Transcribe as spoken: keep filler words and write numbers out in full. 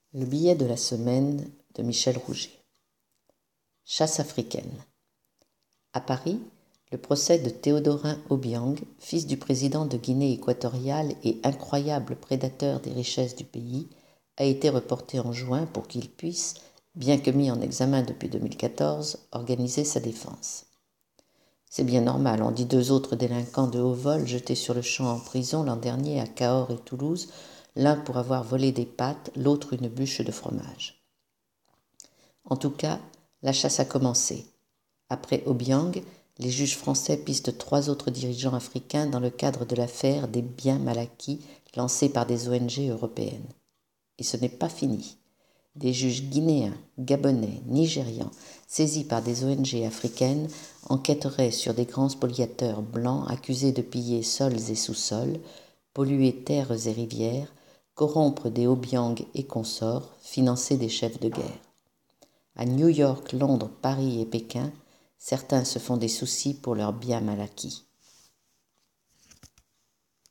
Le billet de la semaine de Michel Rouget. Chasse africaine. À Paris, le procès de Théodorin Obiang, fils du président de Guinée équatoriale et incroyable prédateur des richesses du pays, a été reporté en juin pour qu'il puisse, bien que mis en examen depuis deux mille quatorze, organiser sa défense. C'est bien normal, on dit deux autres délinquants de haut vol jetés sur le champ en prison l'an dernier à Cahors et Toulouse, l'un pour avoir volé des pâtes, l'autre une bûche de fromage. En tout cas, la chasse a commencé. Après Obiang, les juges français pistent trois autres dirigeants africains dans le cadre de l'affaire des biens mal acquis lancée par des O N G européennes. Et ce n'est pas fini. Des juges guinéens, gabonais, nigérians, saisis par des O N G africaines, enquêteraient sur des grands spoliateurs blancs accusés de piller sols et sous-sols, polluer terres et rivières, corrompre des Obiang et consorts, financer des chefs de guerre. À New York, Londres, Paris et Pékin, certains se font des soucis pour leurs biens mal acquis.